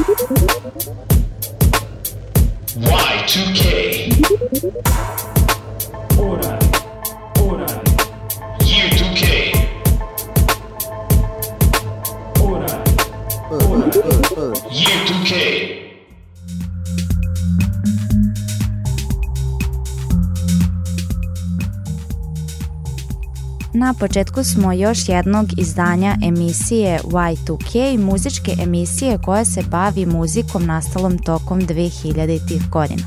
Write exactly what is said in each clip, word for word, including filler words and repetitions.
Y two K. Ora, ora, Year two K. ora, ora. Year two K. Na početku smo još jednog izdanja emisije Y two K, muzičke emisije koja se bavi muzikom nastalom tokom dve hiljaditih godina.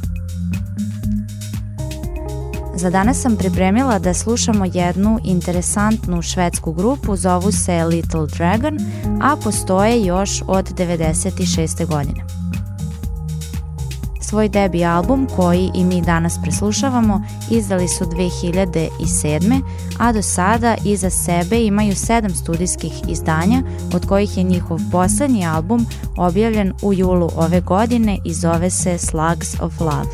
Za danas sam pripremila da slušamo jednu interesantnu švedsku grupu, zovu se Little Dragon, a postoje još od devedeset šeste godine. Svoj debi album, koji i mi danas preslušavamo, izdali su dve hiljade sedme. a do sada iza sebe imaju sedam studijskih izdanja, od kojih je njihov poslednji album objavljen u julu ove godine i zove se Slugs of Love.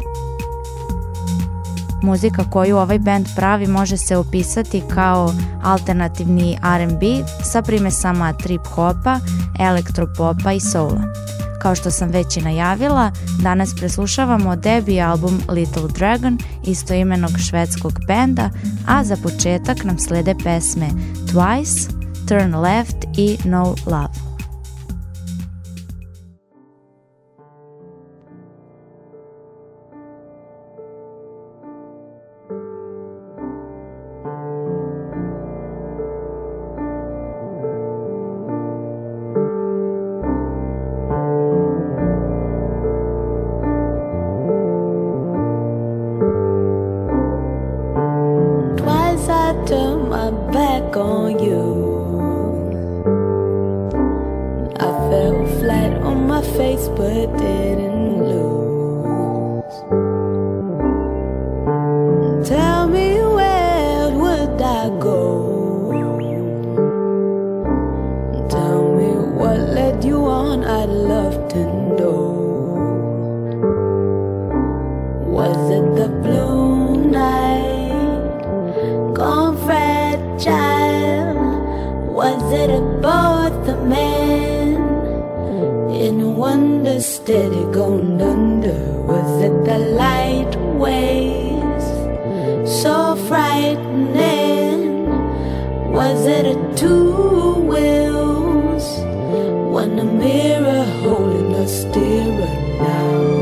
Muzika koju ovaj band pravi može se opisati kao alternativni R and B sa primesama trip-hopa, elektropopa i soula. Kao što sam već i najavila, danas preslušavamo debi album Little Dragon, istoimenog švedskog benda, a za početak nam slede pesme Twice, Turn Left i No Love. Turn my back on you. I fell flat on my face but didn't lose. Tell me, where would I go? Tell me what led you on, I'd love to know. Was it the blue night gone fragile? Was it about the man in wonder steady going under? Was it the light waves so frightening? Was it a two wheels? One a mirror holding a steerer now?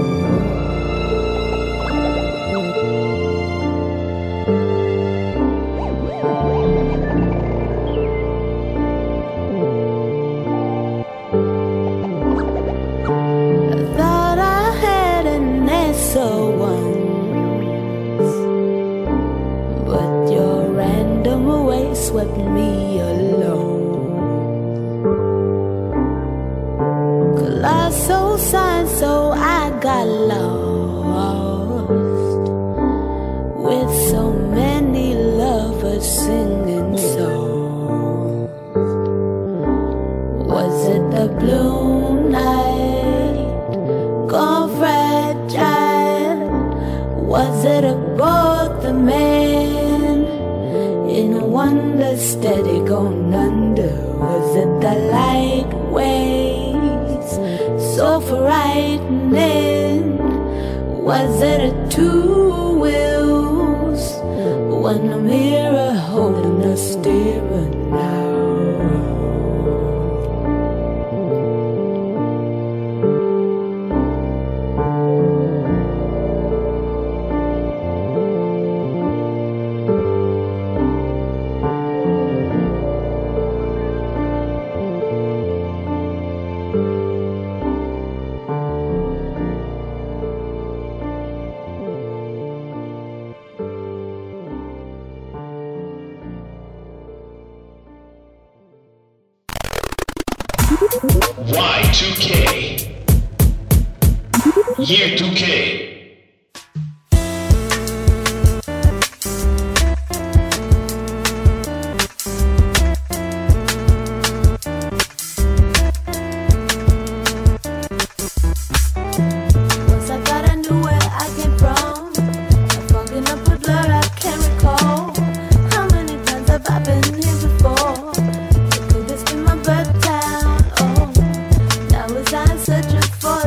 Swept me alone. Colossal sign, so I got lost with so many lovers singing songs. Was it the blue night gone fragile? Was it about the man in wonder steady going under? Was it the light waves so frightening? Was it a two wheels? One a mirror holding a steering now? Y two K. Year two K. Searching for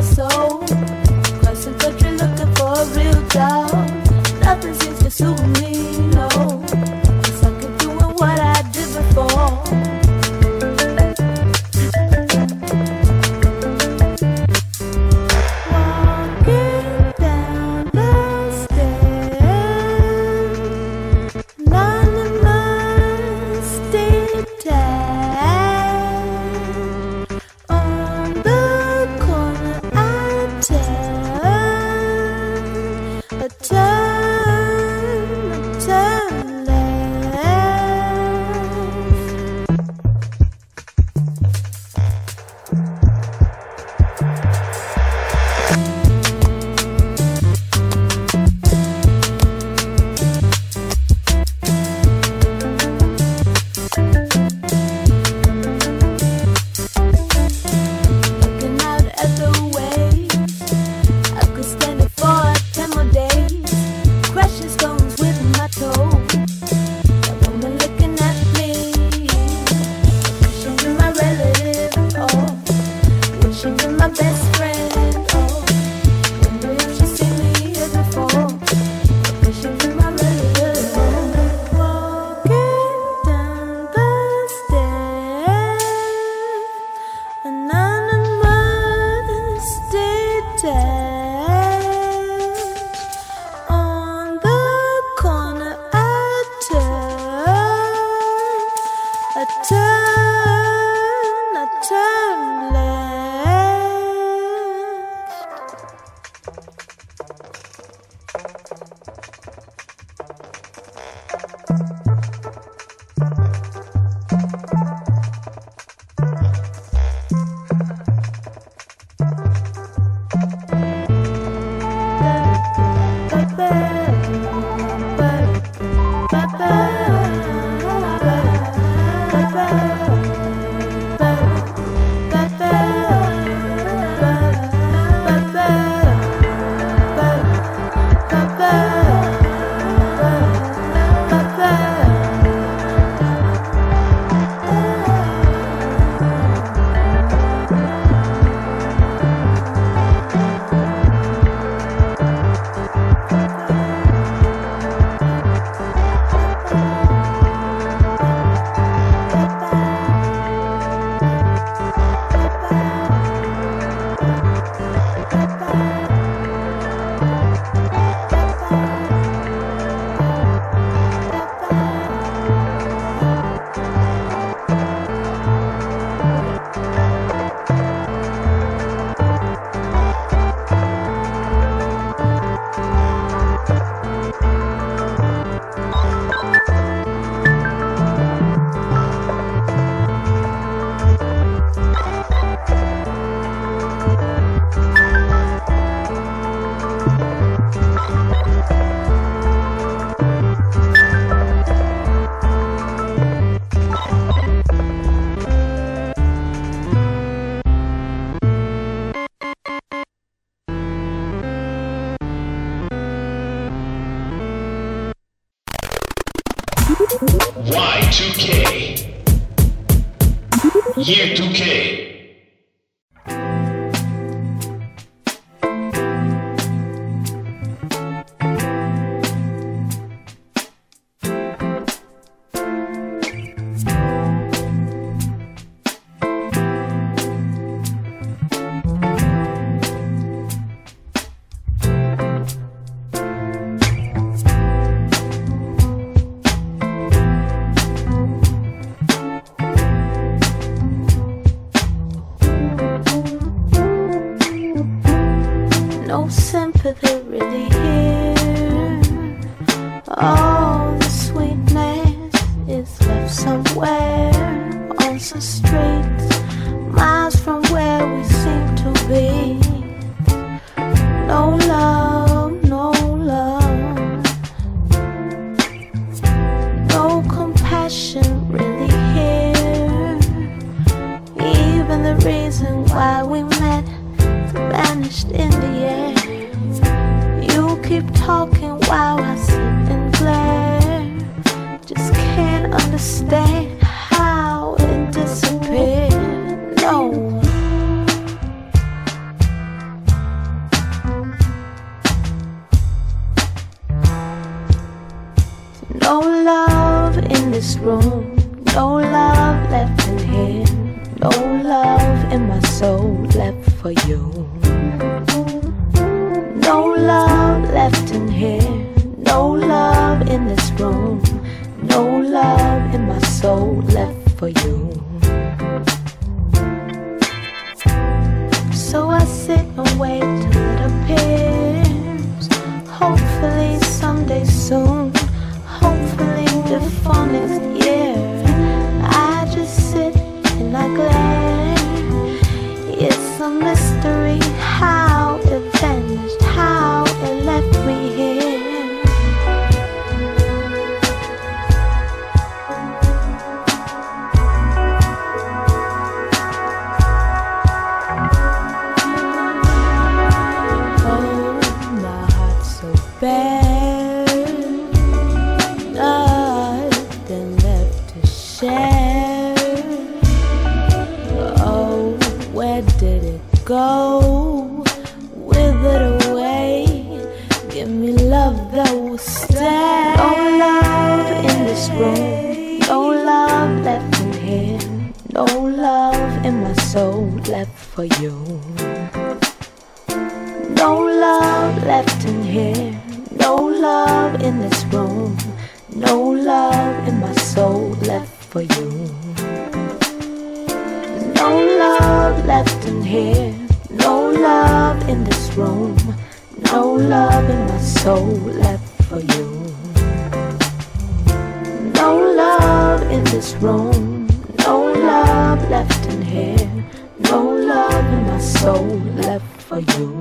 two K. Year two K. No sympathy really here. All the sweetness is left somewhere on some streets, miles from where we seem to be. No love, no love, no compassion really here. Even the reason why we met vanished in the air. You keep talking while I sit and glare. Just can't understand how it disappeared. No. No love in this room. No love left in here. No love in my soul left for you. No love left in here. No love in this room. No love in my soul left for you. So I sit and wait till it appears. Hopefully someday soon. Hopefully before next year. I just sit and I glare. It's a mystery how it vanished, how it left me here. Oh, my heart's so bare, nothing left to share. Oh, where did it go? Wither away. Give me love that will stay. No love in this room. No love left in here. No love in my soul left for you. No love left in here. No love in this room. No love in my soul left for you. No love left in here. No love in this room. No love in my soul left for you. No love in this room. No love left in here. No love in my soul left for you.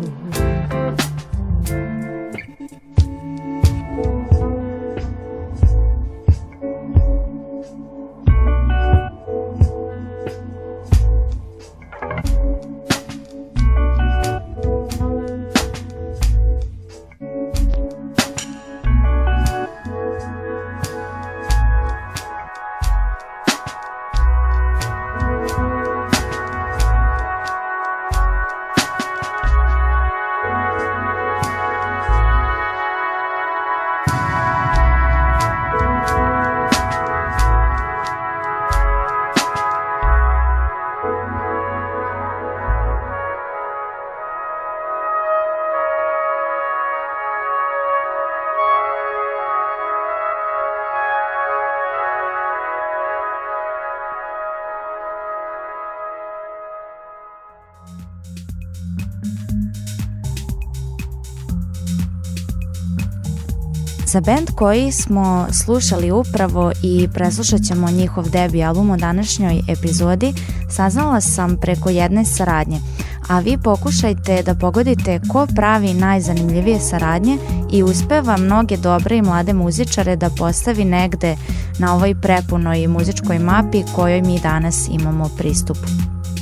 Za band koji smo slušali upravo i preslušat ćemo njihov debi album u današnjoj epizodi saznala sam preko jedne saradnje, a vi pokušajte da pogodite ko pravi najzanimljivije saradnje i uspeva mnoge dobre i mlade muzičare da postavi negde na ovoj prepunoj muzičkoj mapi kojoj mi danas imamo pristup.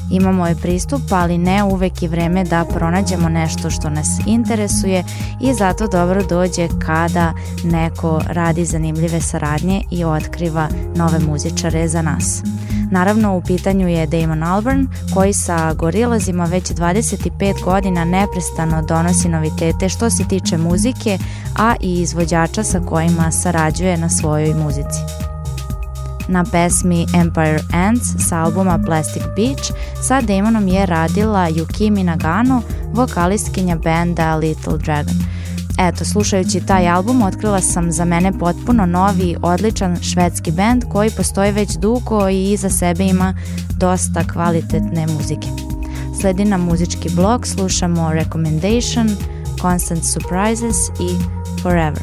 Ima moj pristup, ali ne uvek i vreme da pronađemo nešto što nas interesuje i zato dobro dođe kada neko radi zanimljive saradnje i otkriva nove muzičare za nas. Naravno, u pitanju je Damon Albarn, koji sa Gorillazima već dvadeset pet godina neprestano donosi novitete što se tiče muzike, a i izvođača sa kojima sarađuje na svojoj muzici. Na pesmi Empire Ants sa albuma Plastic Beach sa Damonom je radila Yukimi Nagano, vokalistkinja benda Little Dragon. Eto, slušajući taj album otkrila sam za mene potpuno novi, odličan švedski bend koji postoji već dugo i iza sebe ima dosta kvalitetne muzike. Sledi nam muzički blog, slušamo Recommendation, Constant Surprises i Forever.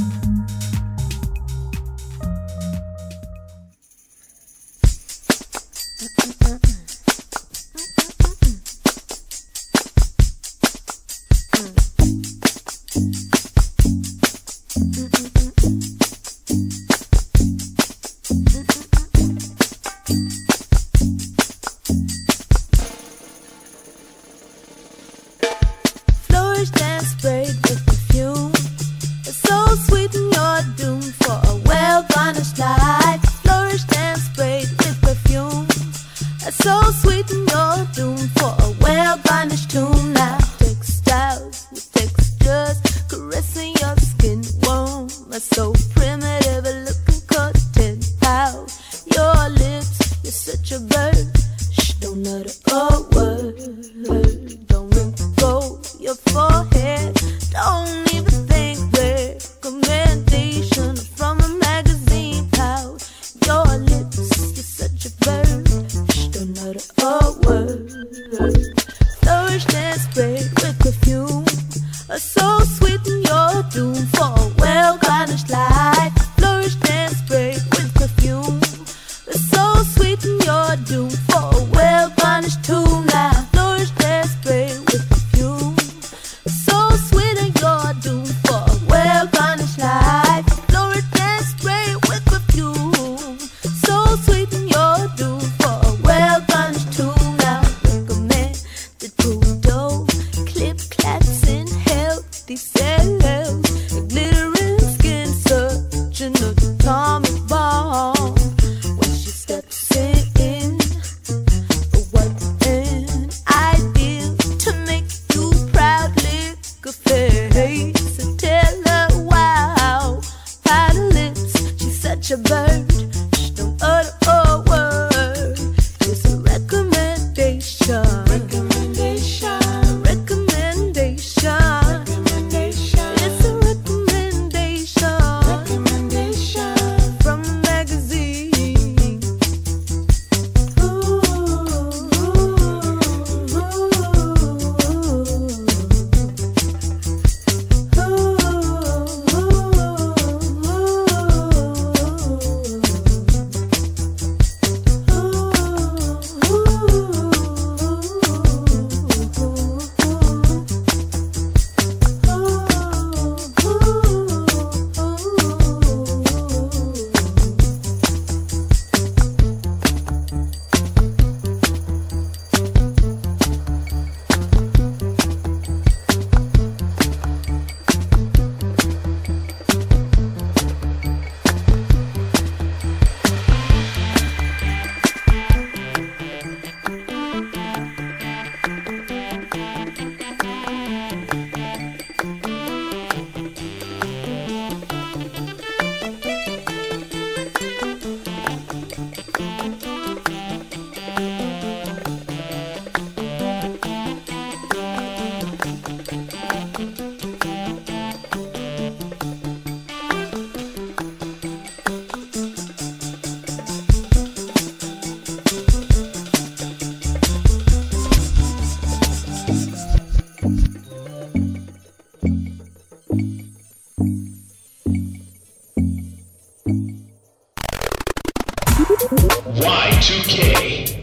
Y two K.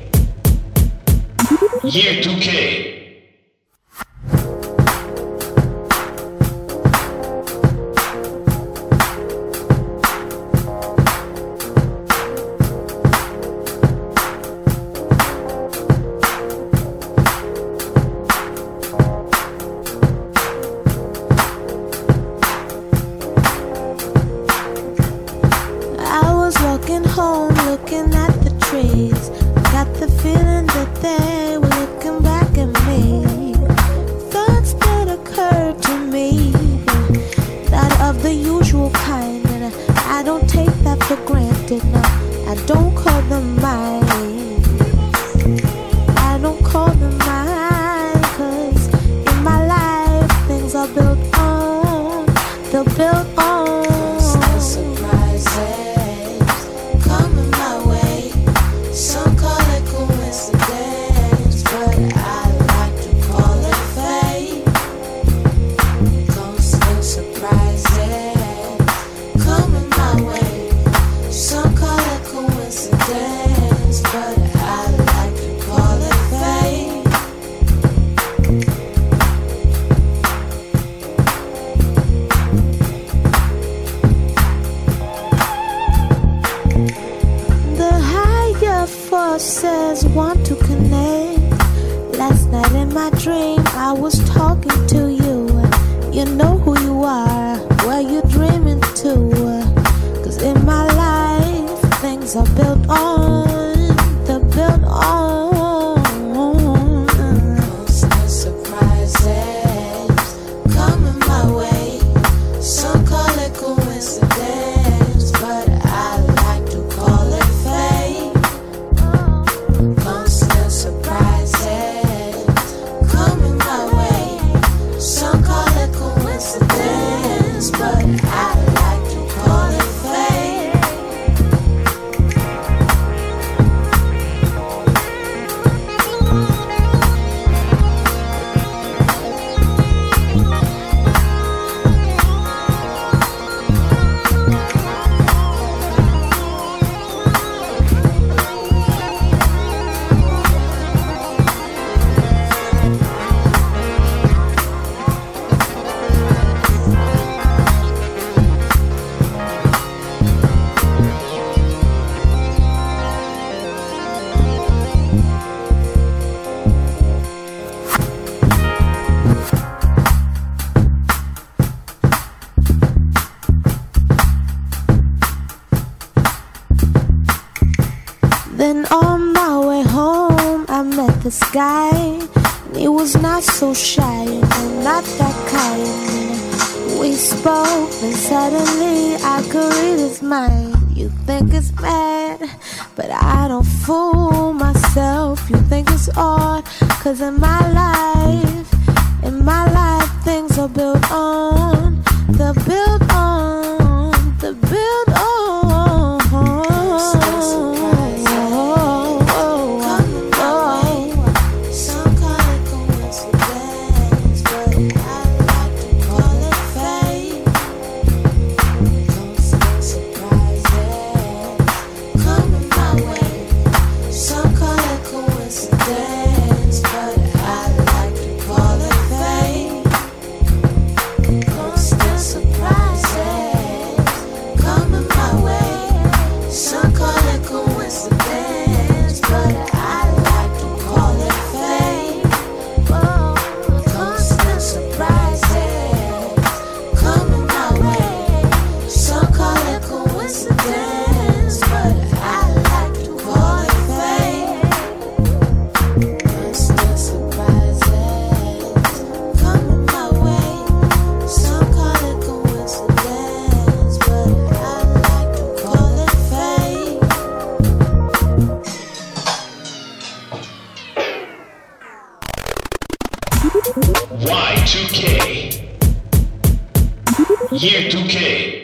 Year two K. that in my dream I was talking to you. You know who you are, where you dreaming to. Cause in my life things are built on, they're built on constant surprises coming my way. Some call it coincidence, but I like to call it fate. Constant surprises coming my way. Some call it coincidence, but I like to call it fate. Then on my way home I met this guy, and he was not so shy, and not that kind. We spoke and suddenly I could read his mind. You think it's mad, but I don't fool myself. You think it's odd, cause in my life, in my life things are built on, they're built on, they're built on. Y two K. Year two K.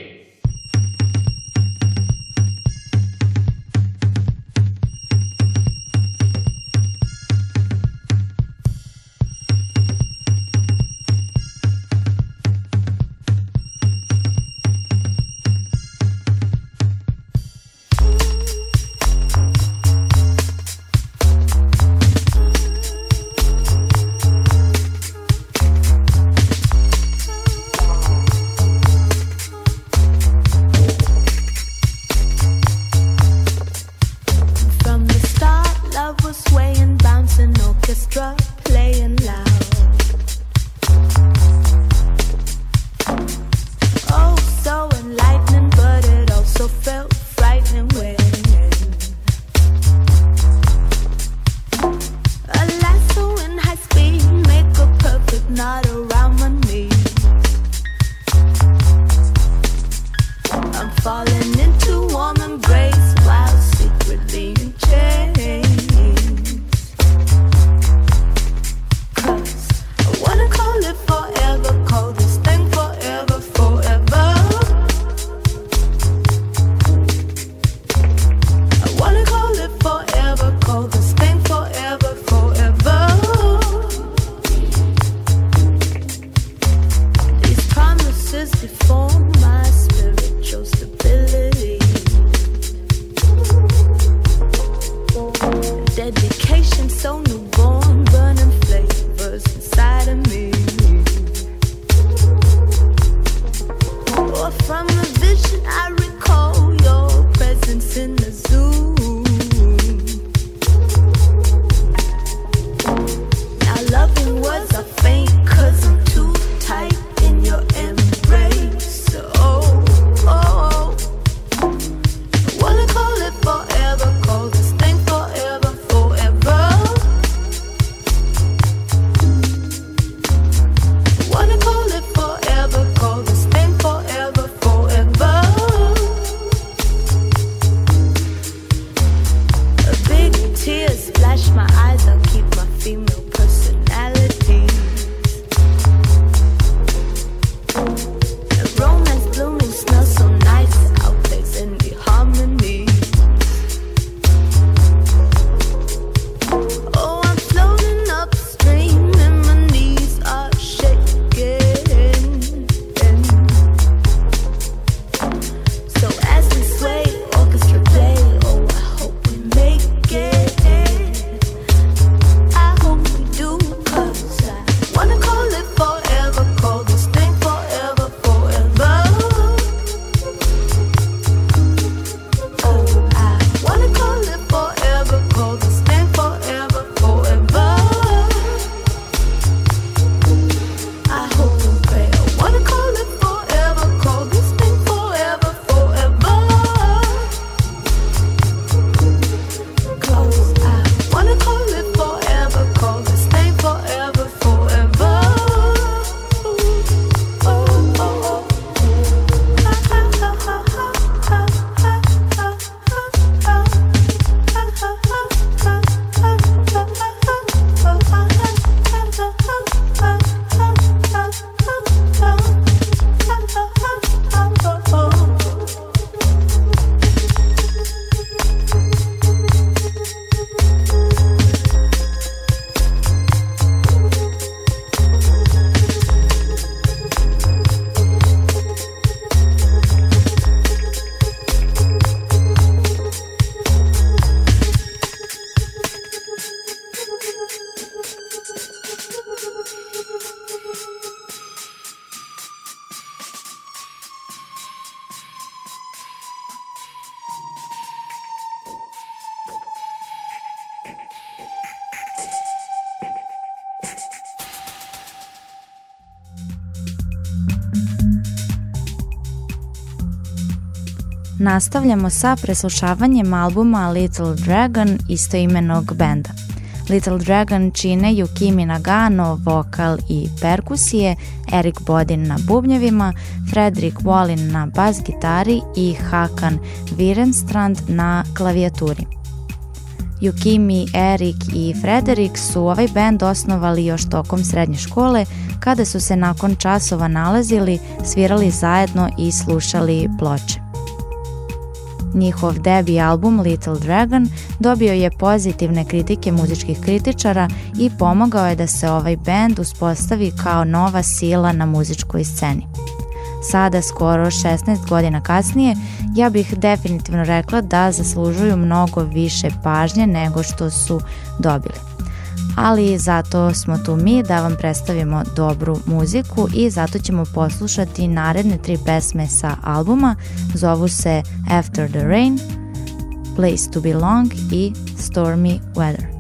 Nastavljamo sa preslušavanjem albuma Little Dragon istoimenog benda. Little Dragon čine Yukimi Nagano, vokal i perkusije, Erik Bodin na bubnjevima, Fredrik Wallin na bas gitari i Hakan Virenstrand na klavijaturi. Yukimi, Erik i Frederik su ovaj bend osnovali još tokom srednje škole, kada su se nakon časova nalazili, svirali zajedno i slušali ploče. Njihov debi album Little Dragon dobio je pozitivne kritike muzičkih kritičara i pomogao je da se ovaj bend uspostavi kao nova sila na muzičkoj sceni. Sada, skoro šesnaest godina kasnije, ja bih definitivno rekla da zaslužuju mnogo više pažnje nego što su dobili. Ali zato smo tu mi da vam predstavimo dobru muziku i zato ćemo poslušati naredne tri pesme sa albuma. Zovu se After the Rain, Place to Belong i Stormy Weather.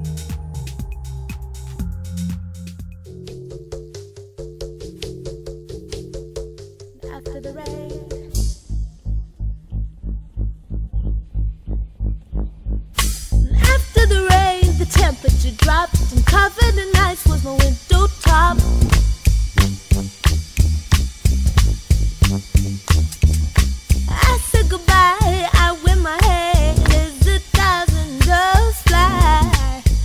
After the rain, after the rain, the temperature dropped and covered in ice was my window top. I said goodbye, I win my head as a thousand doves fly.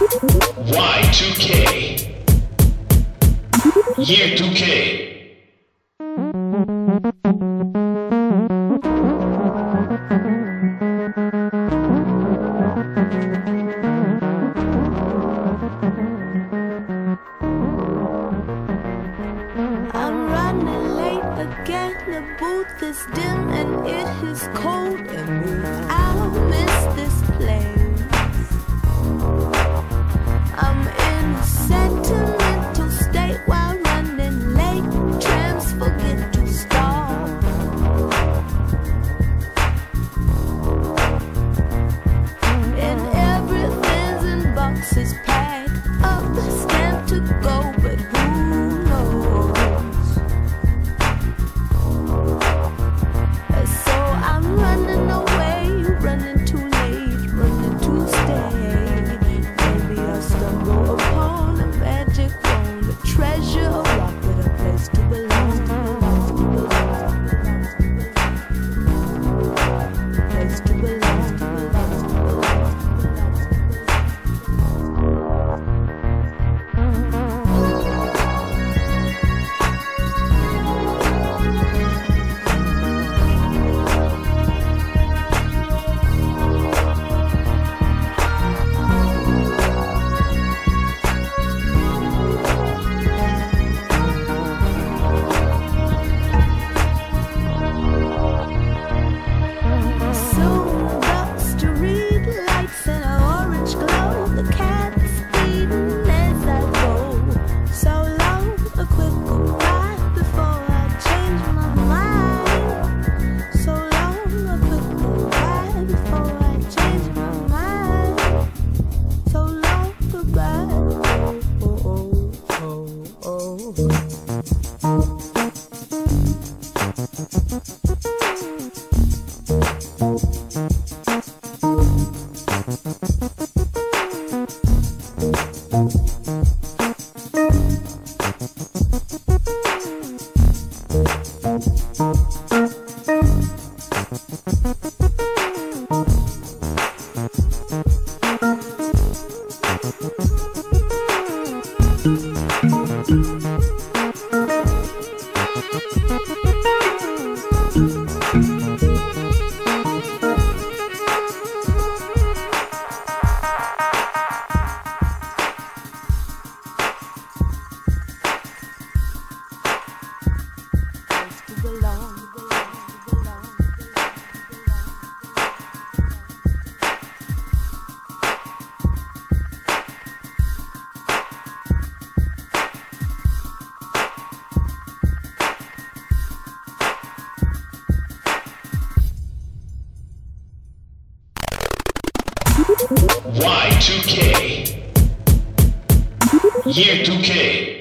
Y two K. Year two K. I'm running late again. The booth is dim and it is cold, and I'll miss this place. I'm in a sentimental state while running late. Trams forget to stop. And everything's in boxes packed up, stamped to go, but who knows? So I'm running away, running too late, running to stay. Maybe I'll stumble upon a magic wand, a treasure, a rocket, a place to belong, to belong, to belong, to belong, a place to belong, to belong, to belong, to belong. Soon ducks to read lights and an orange glow. The cat's eating as I go. So long, a quick goodbye before I change my mind. So long, a quick goodbye before I change my mind. So long, goodbye. Oh, oh, oh, oh, oh. Y two K. Year two K.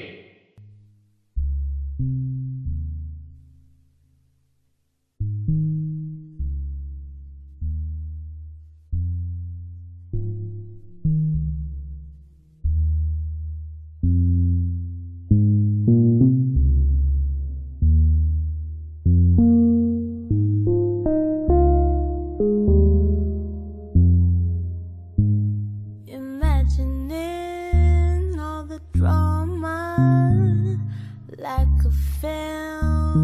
Imagining all the drama like a film.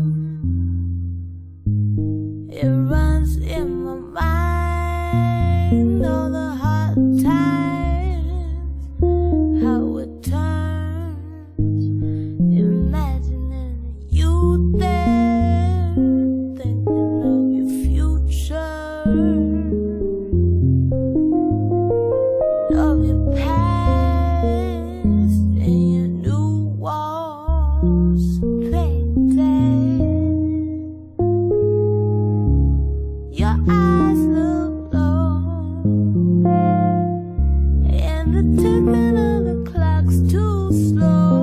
It runs in my mind, all the hard times, how it turns. Imagining you there, thinking of your future, of your past and your new walls painted. Your eyes look low, and the ticking of the clock's too slow.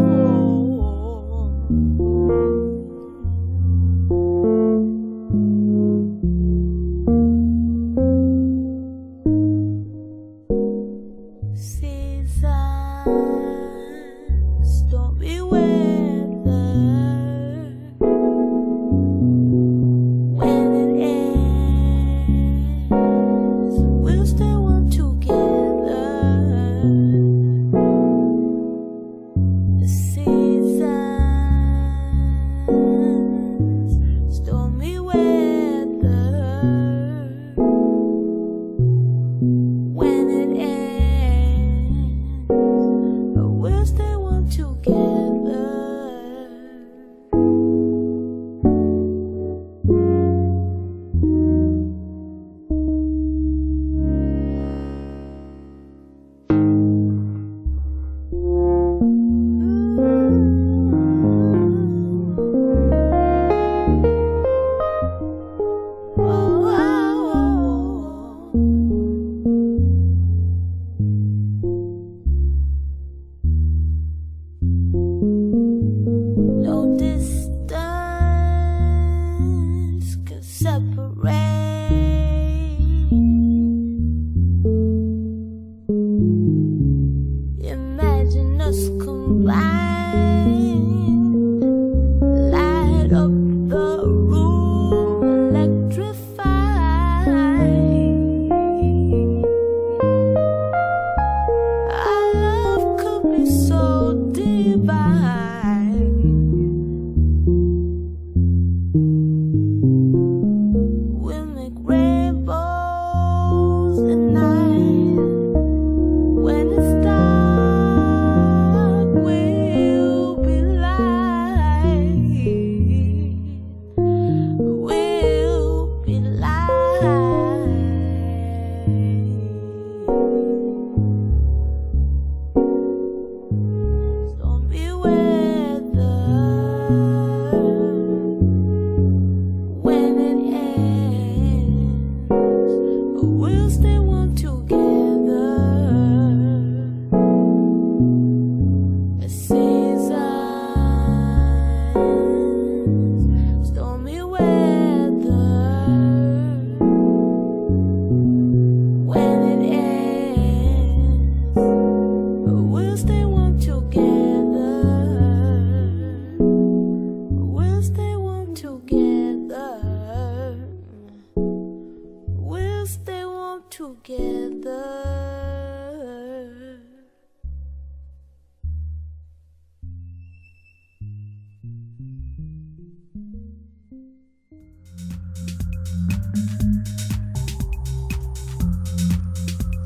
Seasons, stormy weather. When it ends, we'll stay one together.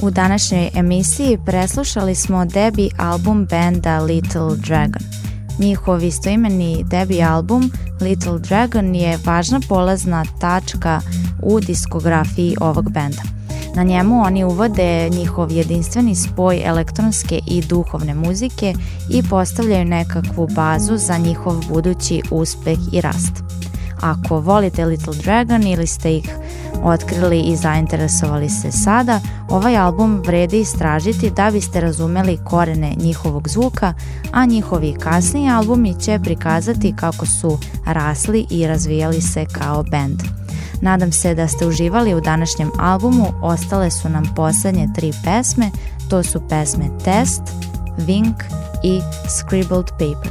U današnjoj emisiji preslušali smo debi album benda Little Dragon. Njihov istoimeni debi album Little Dragon je važna polazna tačka u diskografiji ovog benda. Na njemu oni uvode njihov jedinstveni spoj elektronske i duhovne muzike i postavljaju nekakvu bazu za njihov budući uspeh i rast. Ako volite Little Dragon ili ste ih otkrili i zainteresovali se sada, ovaj album vredi istražiti da biste razumeli korene njihovog zvuka, a njihovi kasniji albumi će prikazati kako su rasli i razvijali se kao bend. Nadam se da ste uživali u današnjem albumu, ostale su nam posljednje tri pesme, to su pesme Test, Wink i Scribbled Paper.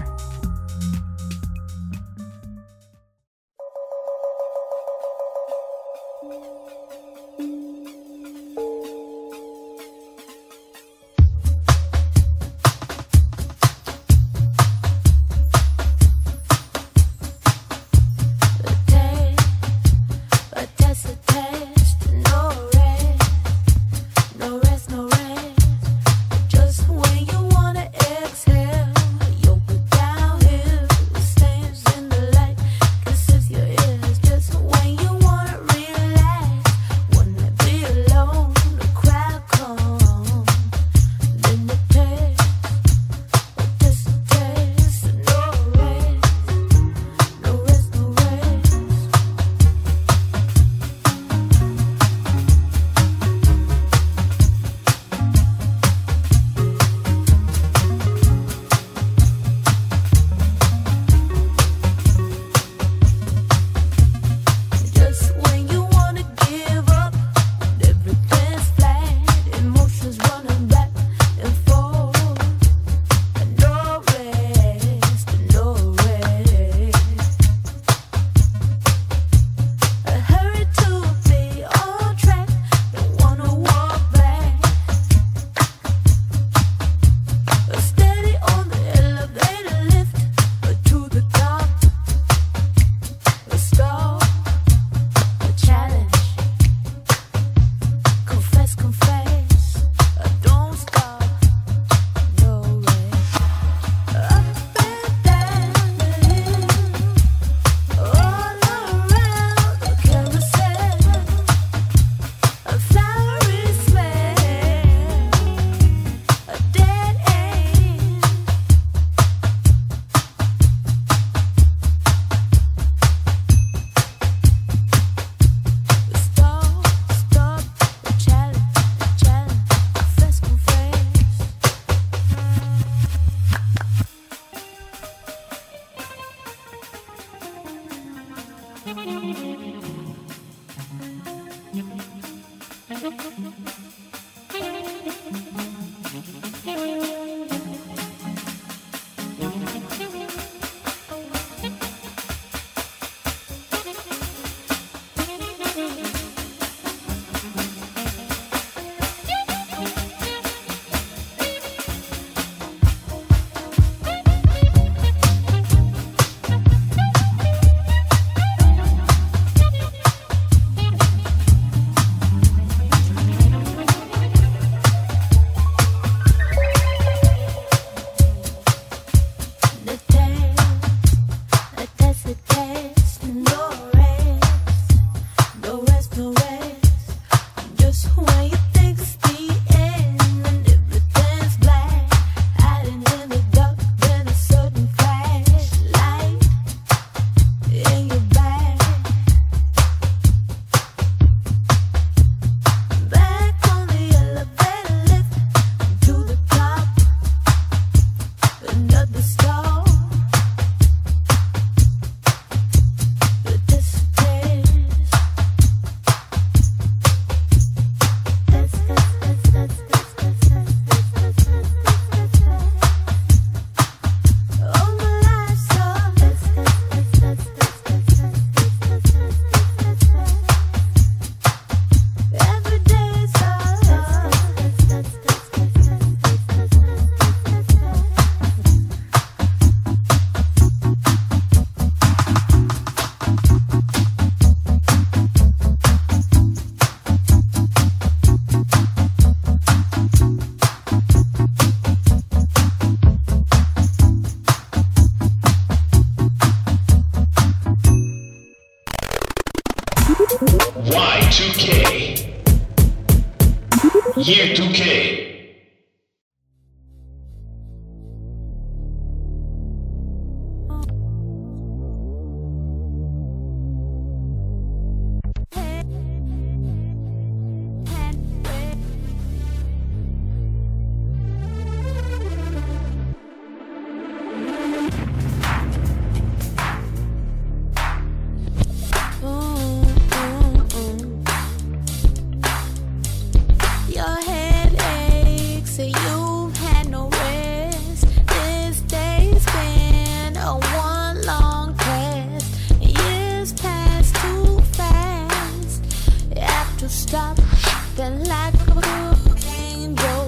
Just when you wanna exhale, you'll put down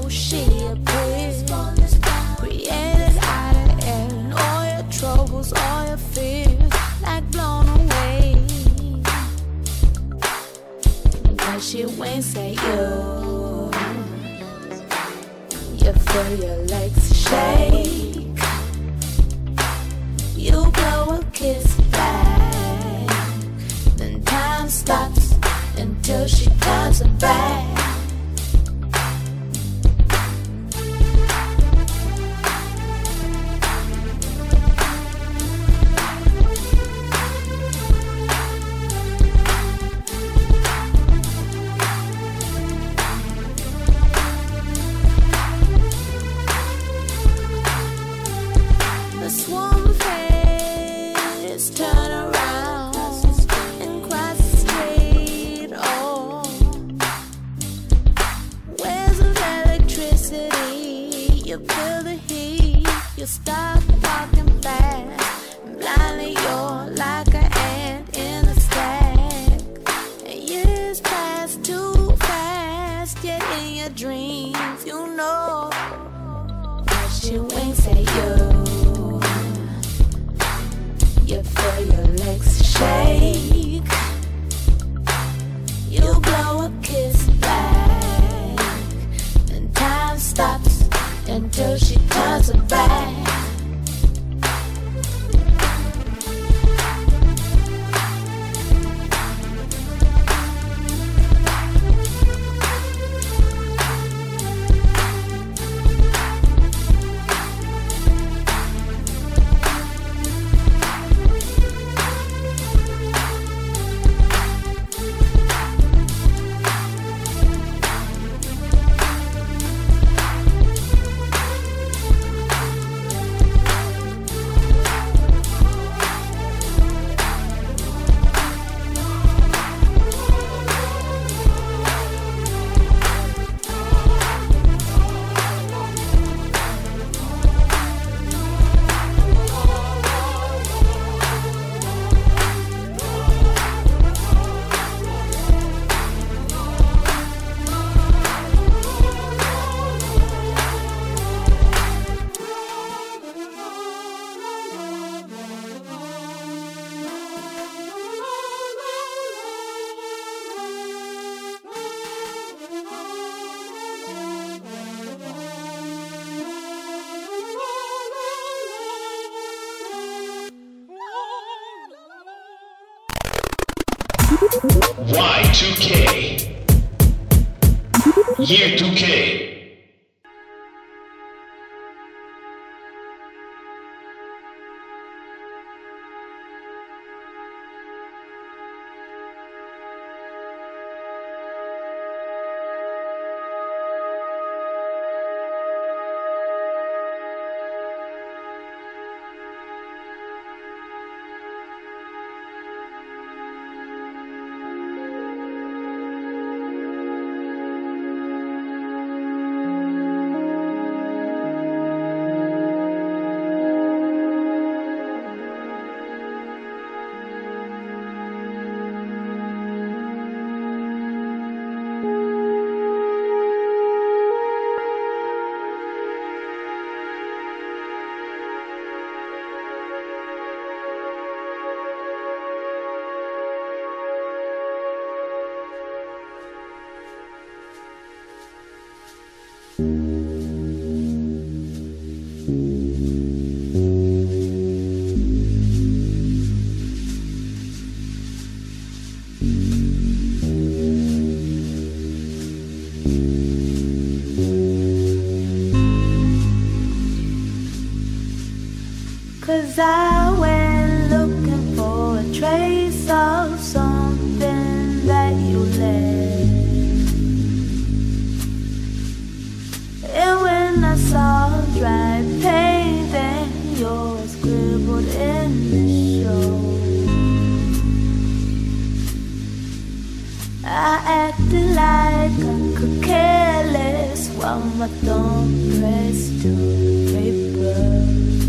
she appeared, created out of air, and all your troubles, all your fears, like blown away. When she winks at you, you feel your legs shake. You blow a kiss back, then time stops until she turns her back. The swarm of heads turn around and cross the street. Oh, waves of electricity, you feel the heat. You stop walking fast, blindly you're like an ant in a stack. And years pass too fast, yet in your dreams you know that she winks at you. You feel your legs shake. You blow a kiss back, and time stops until she turns her back. Y two K. Year two K. Cause I went looking for a trace of something that you left. And when I saw dry paint and yours scribbled in the show, I acted like I could care less while my thumb pressed to the paper.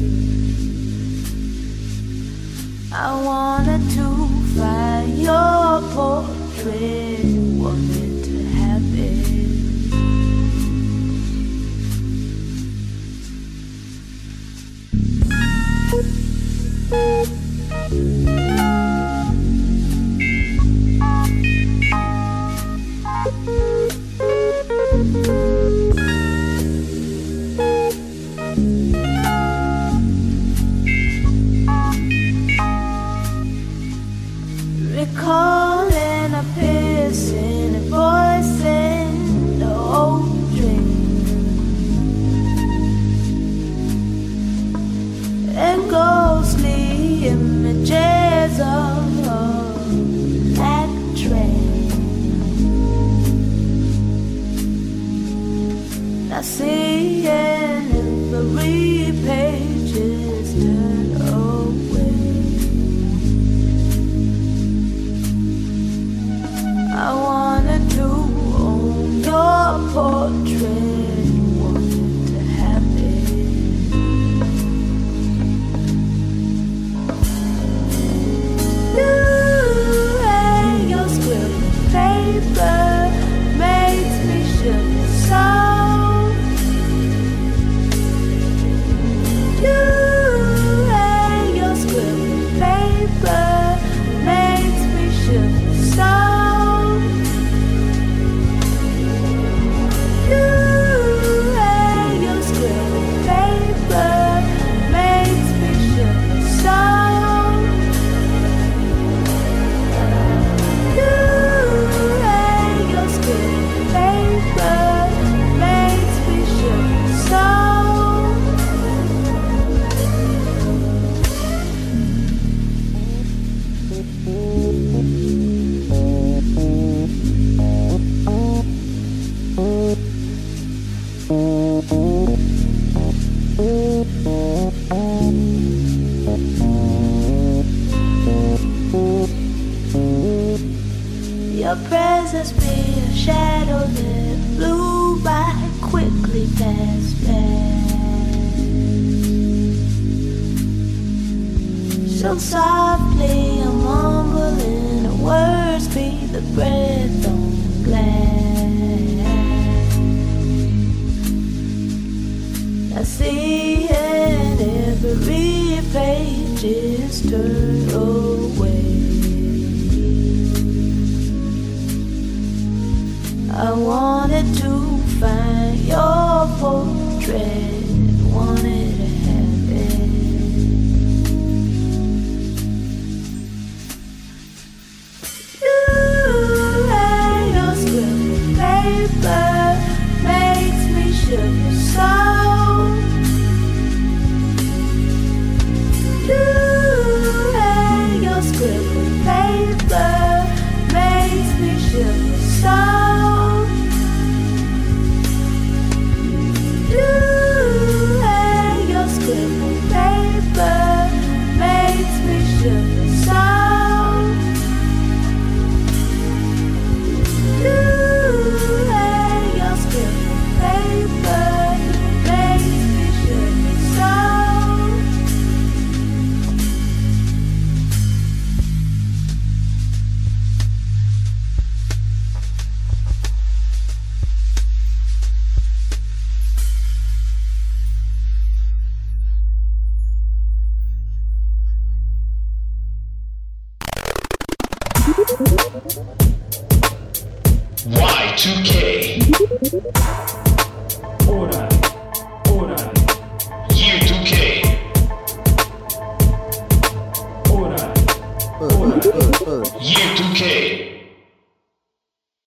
I wanted to find your portrait, wanted to have it. Your presence be a shadow that flew by quickly past past. So softly I'm mumbling the words be the breath on glass. I see it, every page is turned away. I wanted to find your portrait, wanted to have it. You and your scribbled paper makes me sugar so. You and your scribbled paper makes me sugar so. Y two K.